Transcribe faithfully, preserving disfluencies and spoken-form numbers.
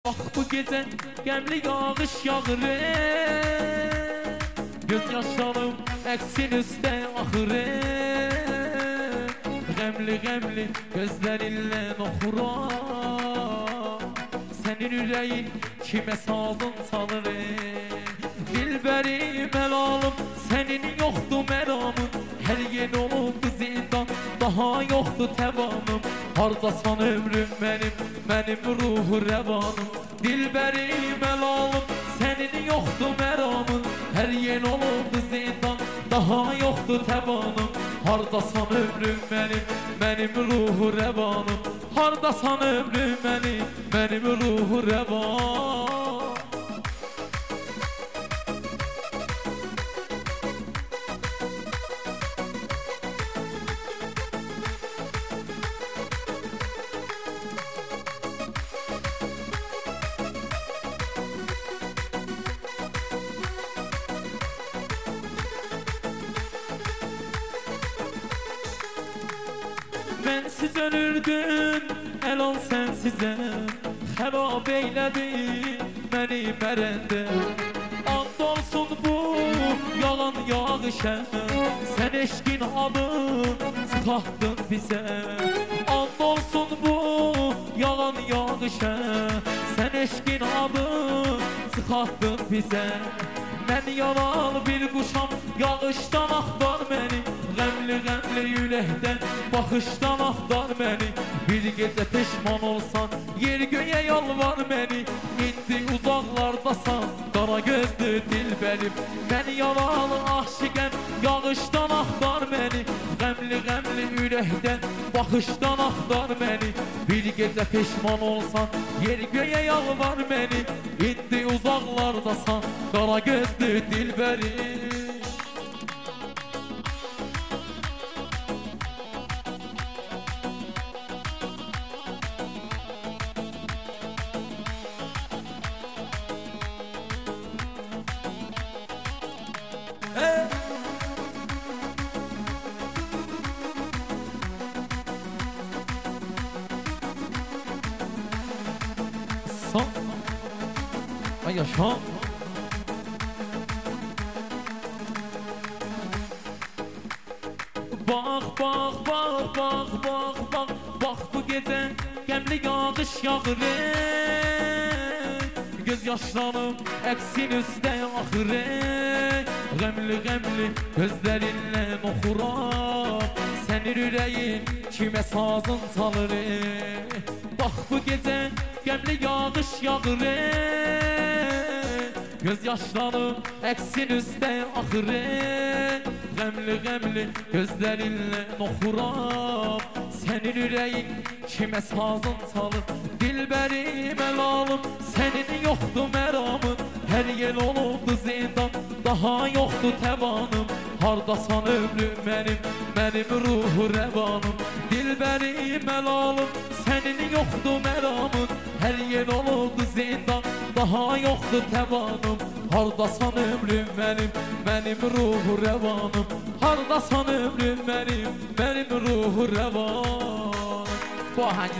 Bak bu gece gemli yağış yağır ey. Göz yaşlarım eksin üstte ahır ey. Gemli gemli gözlerinle nohura. Senin yüreğin kime sazın salır ey. Dilberim helalım senin yoktu meramın. Her yen olurdu zindan daha yoktu tevanım. Hardasan ömrüm benim, benim ruhu revanım. Dilberim helalım senin yoktu meramın. Her yen olurdu zindan daha yoktu tevanım. Hardasan ömrüm benim, benim ruhu revanım. Hardasan ömrüm benim, benim ruhu revanım. Bensiz ölürdün, el ol sensize. Harap eyledin beni merende. And olsun bu yalan yağışa. Sen eşkin adı sıkattın bize. And olsun bu yalan yağışa. Sen eşkin adı sıkattın bize. Ben yalan bir kuşam yağıştan aktar beni. Gemli gemli yürekten bakıştan aktar beni. Bir gece pişman olsan yer göğe yalvar beni. İndi uzaklardasan kara gözlü dilberim. Ben yalan aşıkem yağıştan aktar beni. Gemli gemli yürekten bakıştan aktar beni. Bir gece pişman olsan yer göğe yalvar beni. İndi uzaklardasan kara gözlü dilberim. Hey! Son ay yaşa. Bak bak bak bak bak bak bak bu gece gemli yağış yağır ey. Göz yaşlarım eksin üstte ahır ey. Gemli gemli gözlerinle nohura. Senin yüreğin kime sazın salır ey. Bak bu gece gemli yağış yağır ey. Göz yaşlarım eksin üstte ahır ey. Gemli gemli gözlerinle nohura. Senin yüreğin kime sazın salır. Dilberim helalım senin yoktu meramın. Her yer olurdu zindan daha yoktu tevanım. Hardasan ömrüm benim, benim ruhu revanım. Dilberim helalım senin yoktu meramın. Her yer olurdu zindan daha yoktu tevanım. Hardasan ömrüm benim, benim ruhu revanım. Hardasan ömrüm benim, benim ruhu revanım. Bu